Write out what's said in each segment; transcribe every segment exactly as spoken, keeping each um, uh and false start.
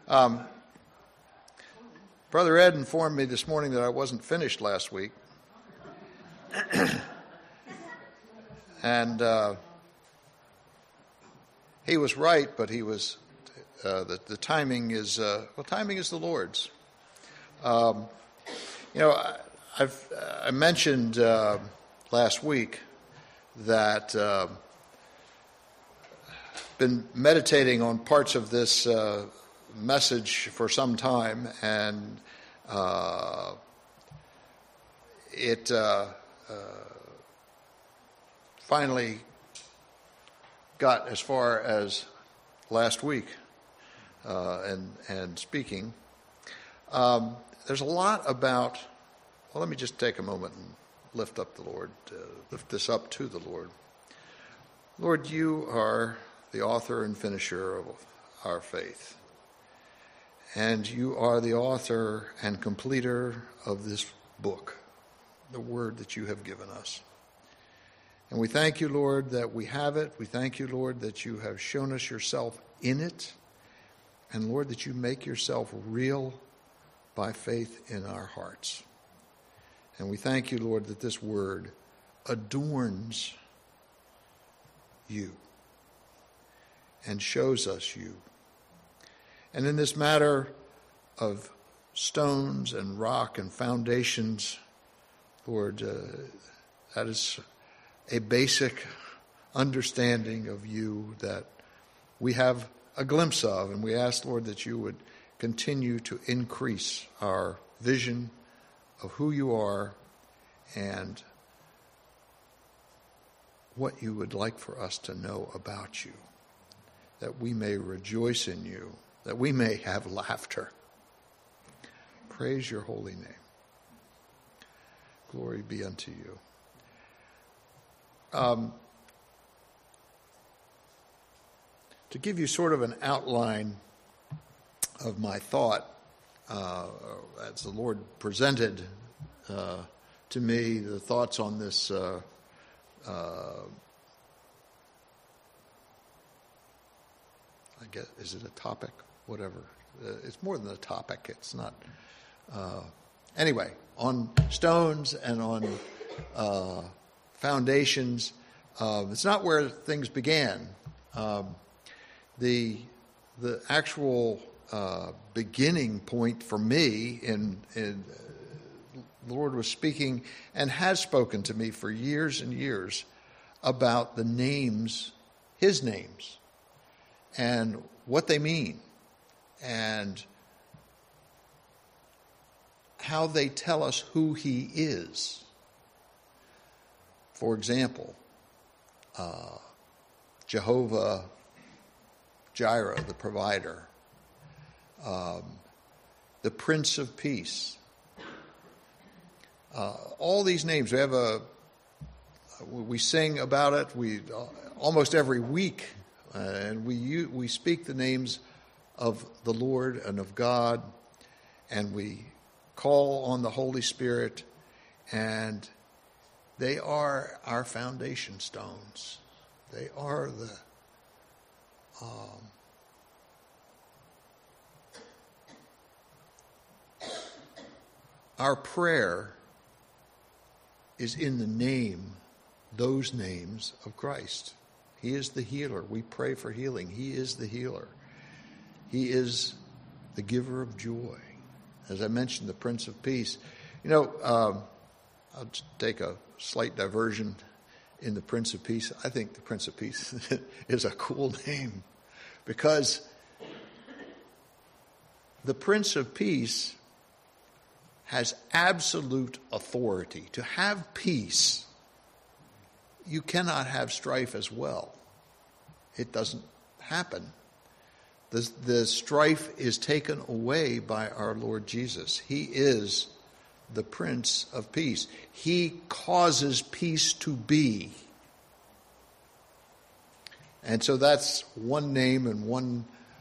Um, Brother Ed informed me this morning that I wasn't finished last week. and uh, he was right, but he was, uh, the, the timing is, uh, well, timing is the Lord's. Um, you know, I, I've I mentioned uh, last week that uh, been meditating on parts of this uh, message for some time, and uh, it uh, uh, finally got as far as last week uh, and and speaking. Um, there's a lot about. Well, let me just take a moment and lift up the Lord, uh, lift this up to the Lord. Lord, you are the author and finisher of our faith. And you are the author and completer of this book, the word that you have given us. And we thank you, Lord, that we have it. We thank you, Lord, that you have shown us yourself in it. And, Lord, that you make yourself real by faith in our hearts. And we thank you, Lord, that this word adorns you and shows us you. And in this matter of stones and rock and foundations, Lord, uh, that is a basic understanding of you that we have a glimpse of. And we ask, Lord, that you would continue to increase our vision of who you are and what you would like for us to know about you, that we may rejoice in you, that we may have laughter. Praise your holy name. Glory be unto you. Um, to give you sort of an outline of my thought, uh, as the Lord presented uh, to me the thoughts on this uh, uh, I guess, is it a topic? Whatever. Uh, it's more than a topic. It's not. Uh, anyway, on stones and on uh, foundations, uh, it's not where things began. Um, the the actual uh, beginning point for me in, in uh, the Lord was speaking and has spoken to me for years and years about the names, his names, and what they mean, and how they tell us who he is. For example, uh, Jehovah Jireh, the provider, um, the Prince of Peace. Uh, all these names, we have a, we sing about it. We uh, almost every week. Uh, and we we speak the names of the Lord and of God, and we call on the Holy Spirit, and they are our foundation stones. They are the um, our prayer is in the name, those names of Christ. He is the healer. We pray for healing. He is the healer. He is the giver of joy. As I mentioned, the Prince of Peace. You know, um, I'll just take a slight diversion in the Prince of Peace. I think the Prince of Peace is a cool name because the Prince of Peace has absolute authority. To have peace, you cannot have strife as well. It doesn't happen. The, the strife is taken away by our Lord Jesus. He is the Prince of Peace. He causes peace to be. And so that's one name and one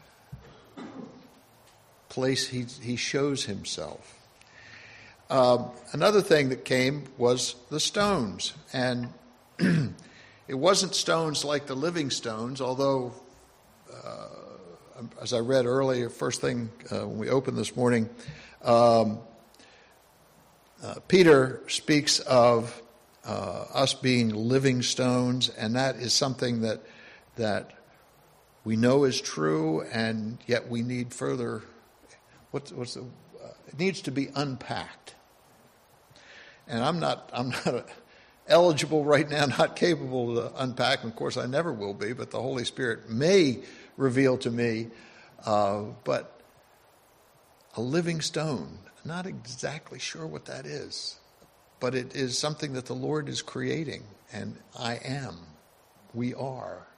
place he, he shows himself. Um, another thing that came was the stones. And it wasn't stones like the living stones, although uh, as I read earlier, first thing uh, when we opened this morning, um, uh, Peter speaks of uh, us being living stones, and that is something that that we know is true, and yet we need further. What's, what's the, uh, it needs to be unpacked. And I'm not I'm not a, eligible right now, not capable to unpack. And of course, I never will be, but the Holy Spirit may reveal to me. Uh, but a living stone, not exactly sure what that is, but it is something that the Lord is creating, and I am. We are.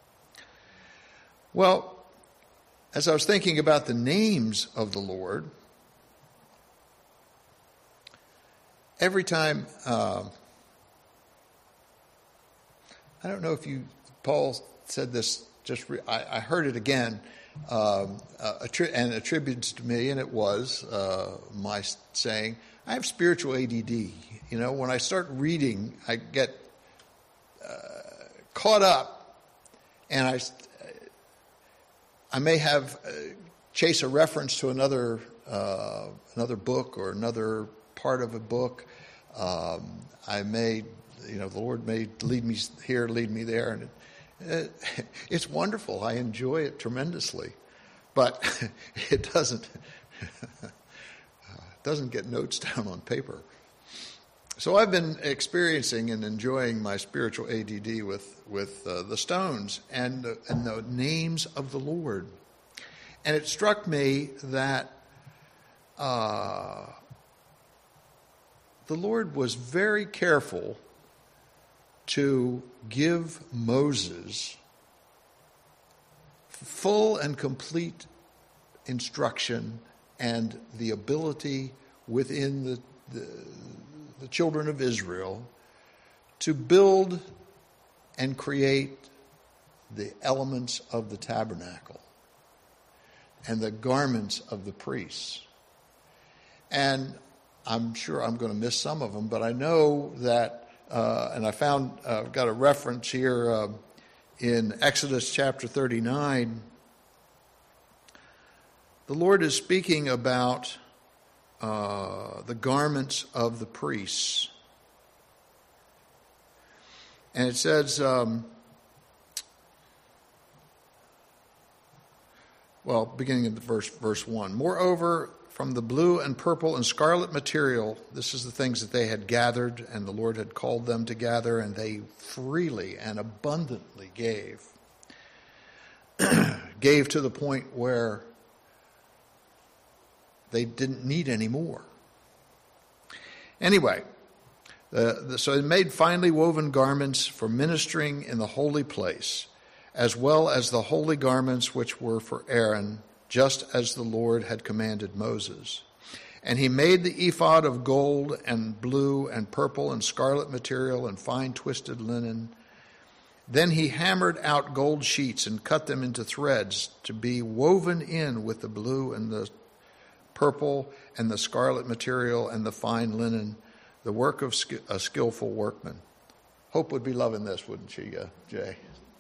Well, as I was thinking about the names of the Lord, every time, uh, I don't know if you, Paul said this, just re, I, I heard it again, um, uh, attri- and attributes to me, and it was uh, my saying, I have spiritual A D D. You know, when I start reading, I get uh, caught up, and I, I may have uh, chase a reference to another uh, another book or another part of a book. Um, I may, you know, the Lord may lead me here, lead me there, and it, it, it's wonderful. I enjoy it tremendously, but it doesn't doesn't get notes down on paper. So I've been experiencing and enjoying my spiritual A D D with with uh, the stones and the, and the names of the Lord, and it struck me that uh, the Lord was very careful to give Moses full and complete instruction and the ability within the, the, the children of Israel to build and create the elements of the tabernacle and the garments of the priests. And I'm sure I'm going to miss some of them, but I know that, uh, and I found, uh, I've got a reference here uh, in Exodus chapter thirty-nine. The Lord is speaking about uh, the garments of the priests. And it says, um, well, beginning in the verse, verse one, moreover, from the blue and purple and scarlet material, this is the things that they had gathered, and the Lord had called them to gather, and they freely and abundantly gave. Gave to the point where they didn't need any more. Anyway, uh, the, so they made finely woven garments for ministering in the holy place, as well as the holy garments which were for Aaron, just as the Lord had commanded Moses. And he made the ephod of gold and blue and purple and scarlet material and fine twisted linen. Then he hammered out gold sheets and cut them into threads to be woven in with the blue and the purple and the scarlet material and the fine linen, the work of a skillful workman. Hope would be loving this, wouldn't she, uh, Jay?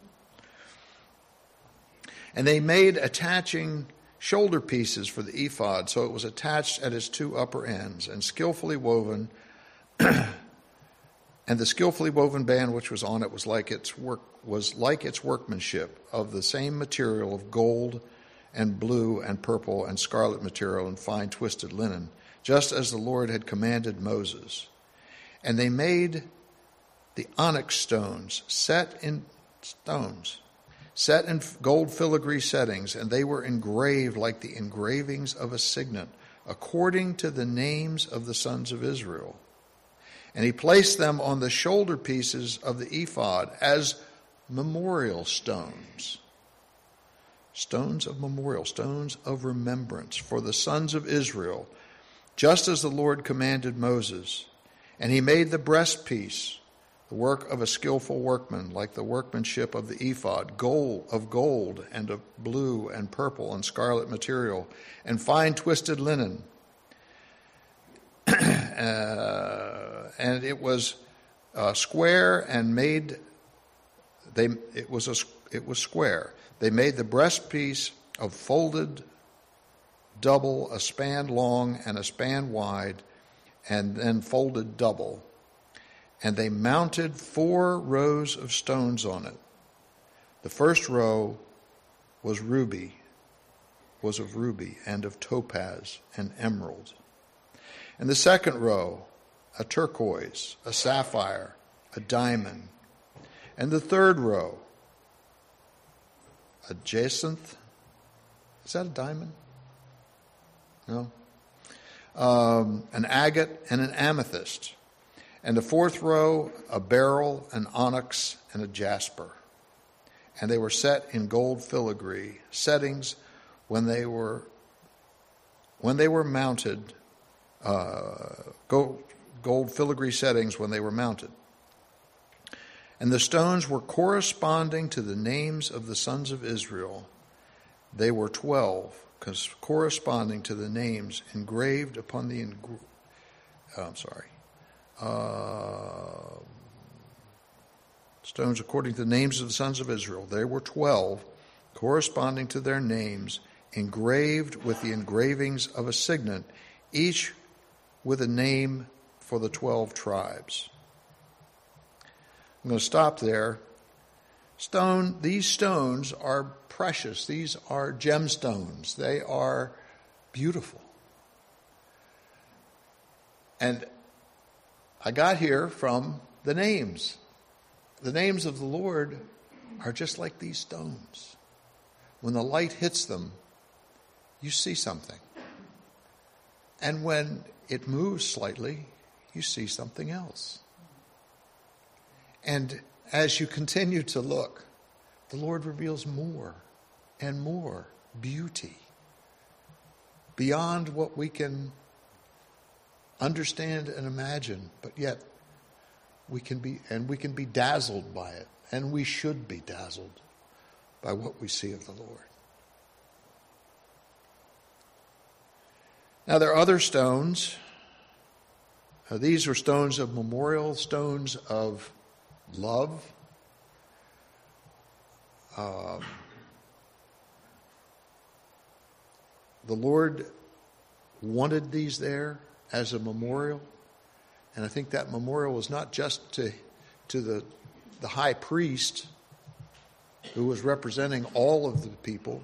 And they made attaching shoulder pieces for the ephod, so it was attached at its two upper ends, and skillfully woven, and the skillfully woven band which was on it was like its work was like its workmanship of the same material of gold and blue and purple and scarlet material and fine twisted linen, just as the Lord had commanded Moses. And they made the onyx stones set in stones. set in gold filigree settings, and they were engraved like the engravings of a signet, according to the names of the sons of Israel. And he placed them on the shoulder pieces of the ephod as memorial stones. Stones of memorial, stones of remembrance for the sons of Israel, just as the Lord commanded Moses. And he made the breastpiece, the work of a skillful workman, like the workmanship of the ephod, gold of gold and of blue and purple and scarlet material, and fine twisted linen. uh, and it was uh, square and made. They it was a it was square. They made the breastpiece of folded double, a span long and a span wide, and then folded double. And they mounted four rows of stones on it. The first row was ruby, was of ruby, and of topaz and emerald. And the second row, a turquoise, a sapphire, a diamond. And the third row, a jacinth. Is that a diamond? No. Um, an agate and an amethyst. And the fourth row, a beryl, an onyx, and a jasper. And they were set in gold filigree settings when they were when they were mounted, uh, gold, gold filigree settings when they were mounted. And the stones were corresponding to the names of the sons of Israel. They were twelve, corresponding to the names engraved upon the, ing- oh, I'm sorry, uh, stones according to the names of the sons of Israel. There were twelve, corresponding to their names, engraved with the engravings of a signet, each with a name for the twelve tribes. I'm going to stop there. Stone, these stones are precious. These are gemstones. They are beautiful. And I got here from the names. The names of the Lord are just like these stones. When the light hits them, you see something. And when it moves slightly, you see something else. And as you continue to look, the Lord reveals more and more beauty beyond what we can understand and imagine, but yet we can be, and we can be dazzled by it, and we should be dazzled by what we see of the Lord. Now there are other stones. Uh, these are stones of memorial, stones of love. Um, the Lord wanted these there as a memorial, and I think that memorial was not just to to the the high priest who was representing all of the people.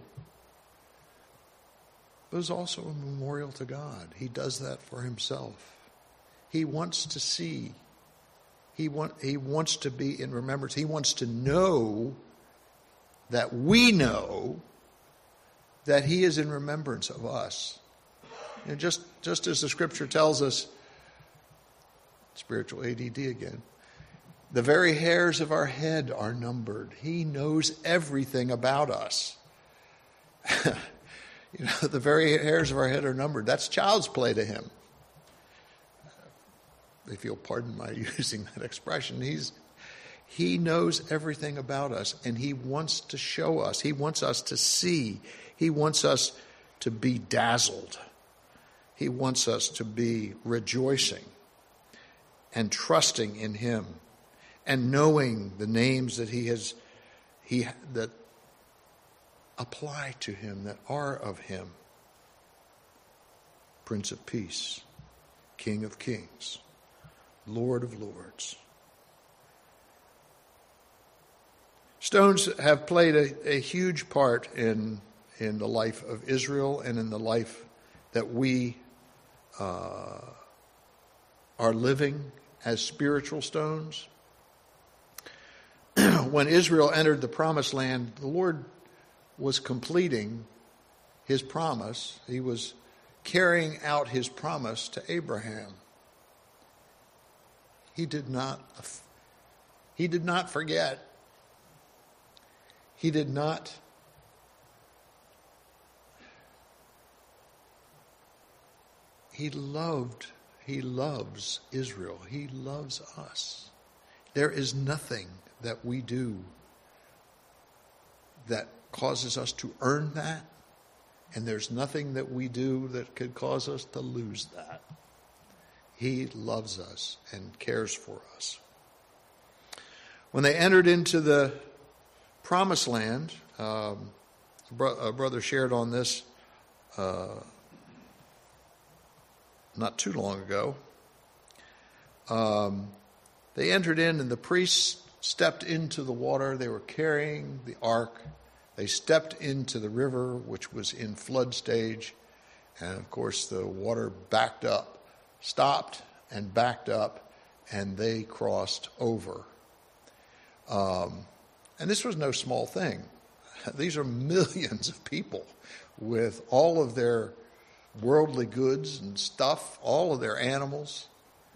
It was also a memorial to God. He does that for himself. He wants to see. He want, he wants to be in remembrance. He wants to know that we know that he is in remembrance of us. And just, just as the scripture tells us, spiritual A D D again, the very hairs of our head are numbered. He knows everything about us. You know, the very hairs of our head are numbered. That's child's play to him. If you'll pardon my using that expression, he's he knows everything about us, and he wants to show us. He wants us to see. He wants us to be dazzled. He wants us to be rejoicing and trusting in him and knowing the names that he has he that apply to him, that are of him. Prince of Peace, King of Kings, Lord of Lords. Stones have played a, a huge part in, in the life of Israel and in the life that we uh, are living as spiritual stones. When Israel entered the promised land, the Lord was completing his promise. He was carrying out his promise to Abraham. He did not, he did not forget. He did not He loved, he loves Israel. He loves us. There is nothing that we do that causes us to earn that, and there's nothing that we do that could cause us to lose that. He loves us and cares for us. When they entered into the promised land, um, A, bro- a brother shared on this uh, not too long ago. Um, they entered in, and the priests stepped into the water. They were carrying the ark. They stepped into the river, which was in flood stage. And, of course, the water backed up, stopped and backed up, and they crossed over. Um, and this was no small thing. These are millions of people with all of their worldly goods and stuff, all of their animals.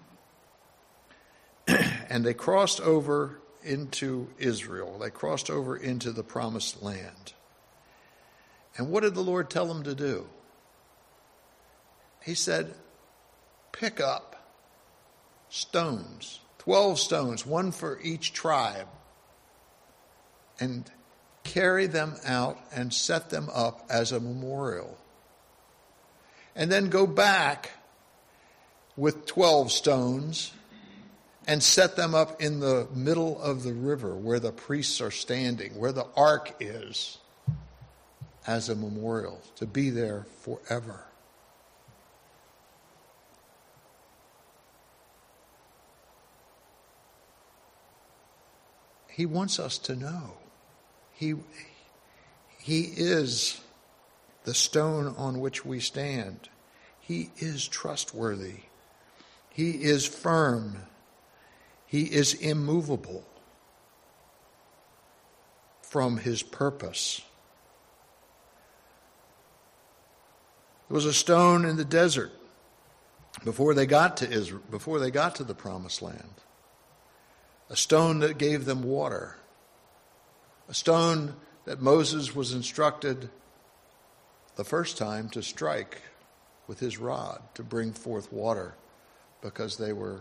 And they crossed over into Israel. They crossed over into the promised land. And what did the Lord tell them to do? He said, pick up stones, twelve stones, one for each tribe, and carry them out and set them up as a memorial. And then go back with twelve stones and set them up in the middle of the river where the priests are standing, where the ark is, as a memorial, to be there forever. He wants us to know. He, he is the stone on which we stand. He is trustworthy. He is firm. He is immovable from his purpose. There was a stone in the desert before they got to Israel, before they got to the promised land. A stone that gave them water. A stone that Moses was instructed the first time to strike with his rod to bring forth water, because they were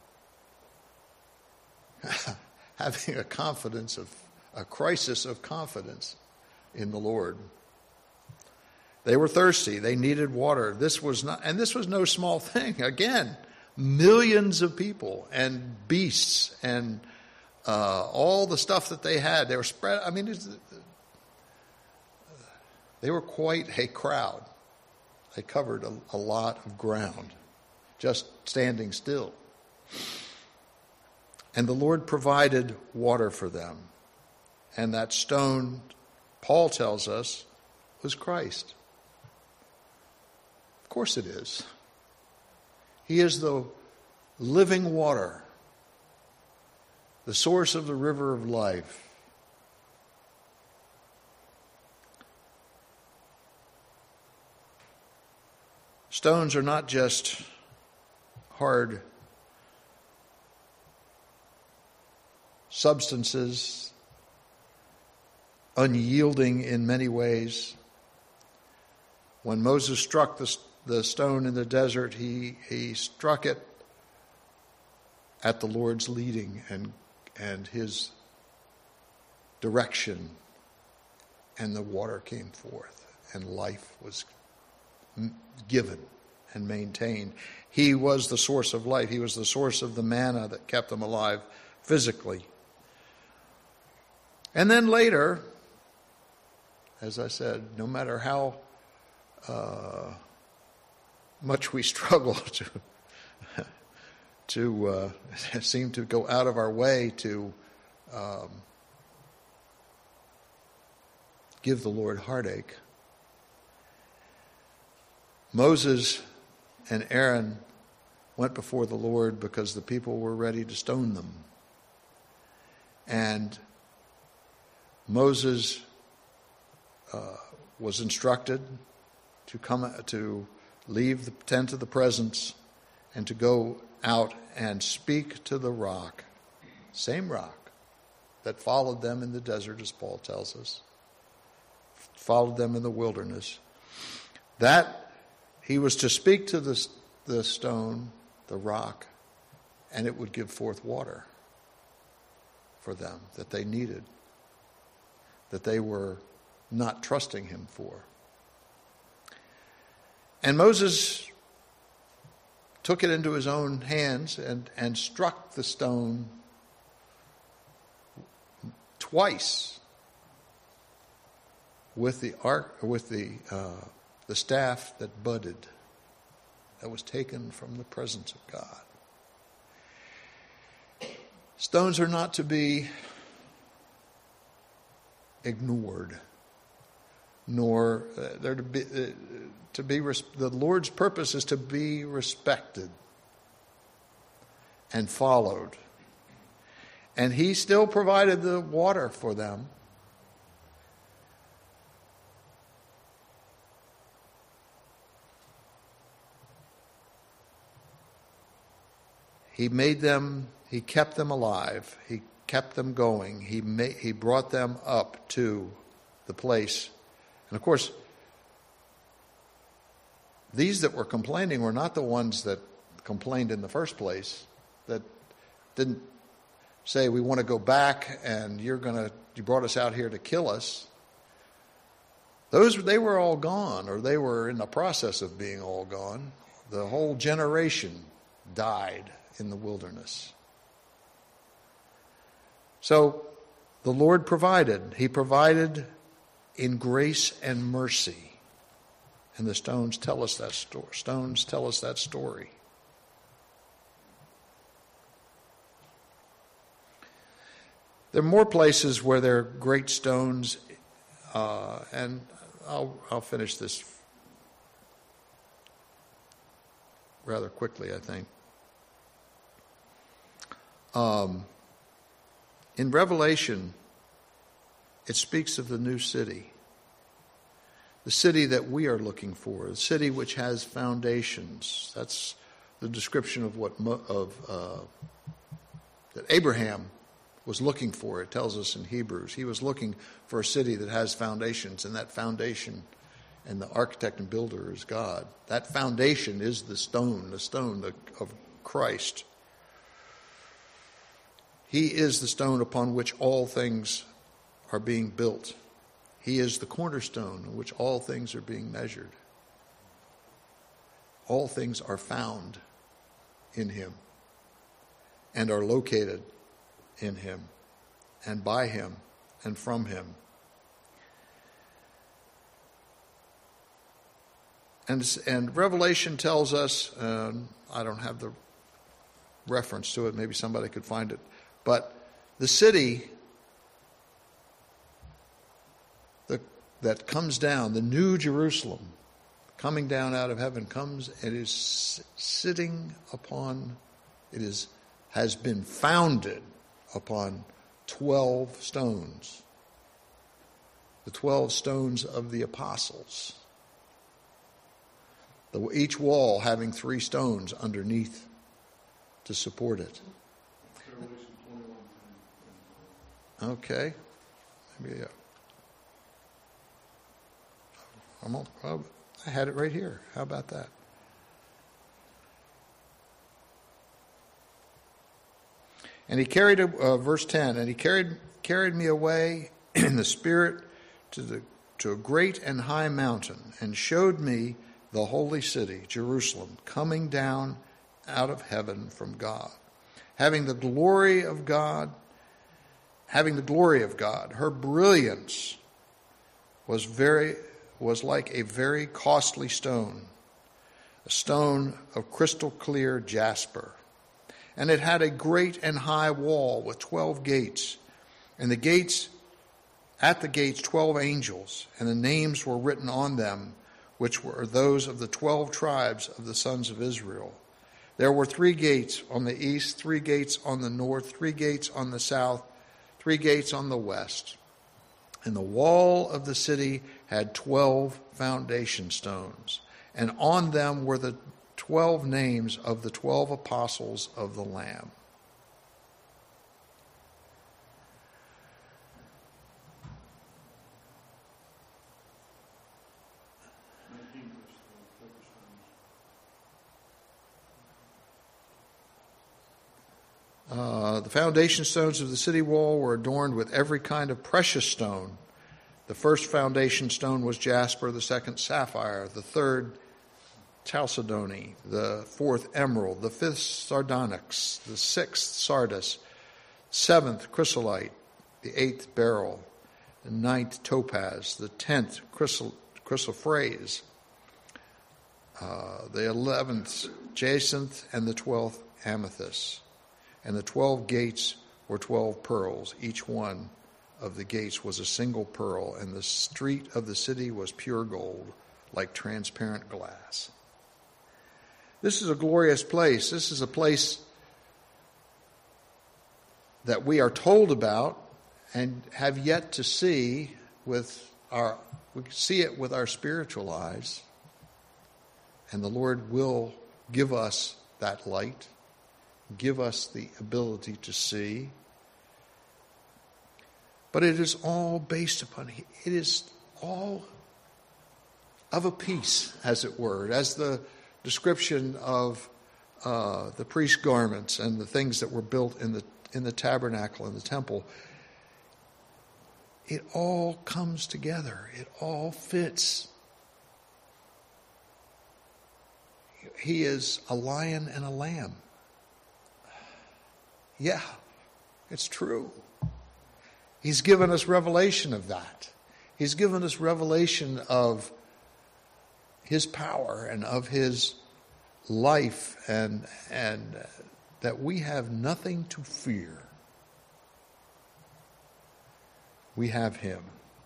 having a confidence of a crisis of confidence in the Lord. They were thirsty. They needed water. This was not, and this was no small thing. Again, millions of people and beasts and uh, all the stuff that they had. They were spread. I mean, it's, they were quite a crowd. They covered a, a lot of ground, just standing still. And the Lord provided water for them. And that stone, Paul tells us, was Christ. Of course it is. He is the living water, the source of the river of life. Stones are not just hard substances, unyielding in many ways. When Moses struck the, the stone in the desert, he, he struck it at the Lord's leading and, and his direction, and the water came forth, and life was given and maintained. He was the source of life. He was the source of the manna that kept them alive physically. And then later, as I said, no matter how uh, much we struggle to to uh, seem to go out of our way to um, give the Lord heartache, Moses and Aaron went before the Lord because the people were ready to stone them. And Moses uh, was instructed to come to leave the tent of the presence and to go out and speak to the rock, same rock that followed them in the desert, as Paul tells us, followed them in the wilderness. That he was to speak to the, the stone, the rock, and it would give forth water for them that they needed, that they were not trusting him for. And Moses took it into his own hands and, and struck the stone twice. with the ark, with the uh, the staff that budded, that was taken from the presence of God. Stones are not to be ignored, nor uh, they're to be uh, to be. Res- the Lord's purpose is to be respected and followed, and He still provided the water for them. He made them, He kept them alive. He kept them going. He made, He brought them up to the place. And of course, these that were complaining were not the ones that complained in the first place, that didn't say, we want to go back and you're going to, you brought us out here to kill us. Those, they were all gone, or they were in the process of being all gone. The whole generation died in the wilderness. So the Lord provided. He provided in grace and mercy. And the stones tell us that story. Stones tell us that story. There are more places where there are great stones, uh, and I'll, I'll finish this rather quickly, I think. Um, in Revelation, it speaks of the new city, the city that we are looking for, the city which has foundations. That's the description of what of uh, that Abraham was looking for. It tells us in Hebrews. He was looking for a city that has foundations, and that foundation, and the architect and builder is God. That foundation is the stone, the stone of Christ. He is the stone upon which all things are being built. He is the cornerstone on which all things are being measured. All things are found in Him and are located in Him and by Him and from Him. And, and Revelation tells us, uh, I don't have the reference to it, maybe somebody could find it, but the city the, that comes down, the new Jerusalem, coming down out of heaven, comes and is sitting upon, it is has been founded upon twelve stones, the twelve stones of the apostles, the, each wall having three stones underneath to support it. Okay. Maybe, yeah. I'm on, well, I had it right here. How about that? And he carried, uh, verse ten, and he carried carried me away in the Spirit to the to a great and high mountain, and showed me the holy city, Jerusalem, coming down out of heaven from God, having the glory of God, having the glory of God. Her brilliance was very was like a very costly stone, a stone of crystal clear jasper. And it had a great and high wall with twelve gates, and the gates, at the gates, twelve angels, and the names were written on them, which were those of the twelve tribes of the sons of Israel. There were three gates on the east, three gates on the north, three gates on the south, three gates on the west. And the wall of the city had twelve foundation stones, and on them were the twelve names of the twelve apostles of the Lamb. Uh, the foundation stones of the city wall were adorned with every kind of precious stone. The first foundation stone was jasper, the second sapphire, the third chalcedony, the fourth emerald, the fifth sardonyx, the sixth sardis, seventh chrysolite, the eighth beryl, the ninth topaz, the tenth chrysal, chrysoprase, uh, the eleventh jacinth, and the twelfth amethyst. And the twelve gates were twelve pearls. Each one of the gates was a single pearl, and the street of the city was pure gold, like transparent glass. This is a glorious place. This is a place that we are told about and have yet to see with our, we see it with our spiritual eyes. And the Lord will give us that light, give us the ability to see. But it is all based upon, it is all of a piece, as it were, as the description of uh, the priest's garments and the things that were built in the in the tabernacle and the temple. It all comes together. It all fits. He is a lion and a lamb. Yeah, it's true. He's given us revelation of that. He's given us revelation of his power and of his life, and and that we have nothing to fear. We have him.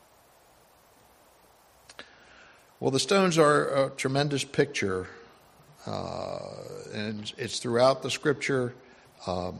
Well, the stones are a tremendous picture, uh, and it's throughout the scripture, um,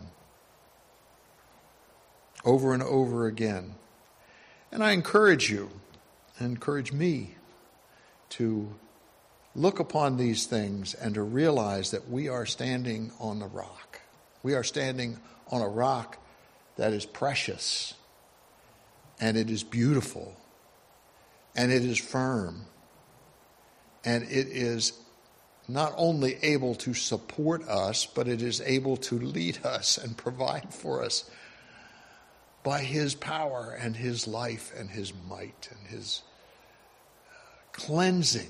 over and over again. And I encourage you, encourage me to look upon these things and to realize that we are standing on the rock. We are standing on a rock that is precious, and it is beautiful, and it is firm, and it is not only able to support us, but it is able to lead us and provide for us by his power and his life and his might and his cleansing.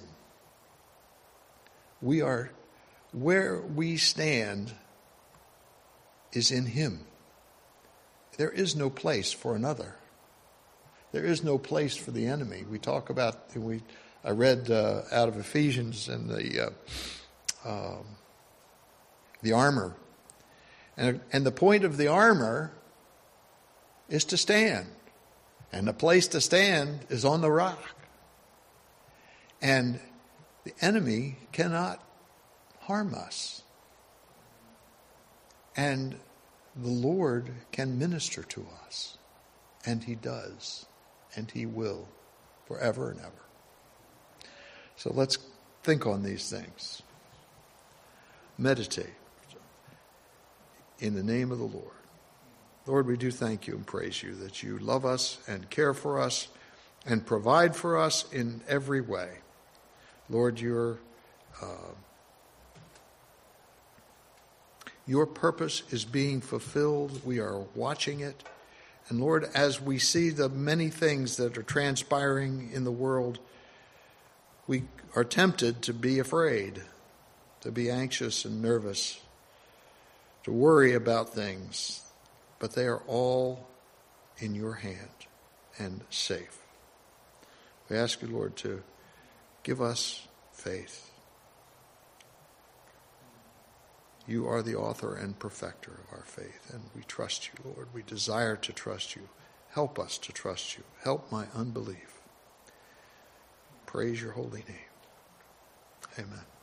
We are, where we stand is in him. There is no place for another. There is no place for the enemy. We talk about, we I read uh, out of Ephesians and the uh, um, the armor. And, and the point of the armor is to stand. And the place to stand is on the rock. And the enemy cannot harm us. And the Lord can minister to us. And he does. And he will forever and ever. So let's think on these things. Meditate in the name of the Lord. Lord, we do thank you and praise you that you love us and care for us and provide for us in every way. Lord, your uh, your purpose is being fulfilled. We are watching it. And Lord, as we see the many things that are transpiring in the world, we are tempted to be afraid, to be anxious and nervous, to worry about things. But they are all in your hand and safe. We ask you, Lord, to give us faith. You are the author and perfecter of our faith, and we trust you, Lord. We desire to trust you. Help us to trust you. Help my unbelief. Praise your holy name. Amen.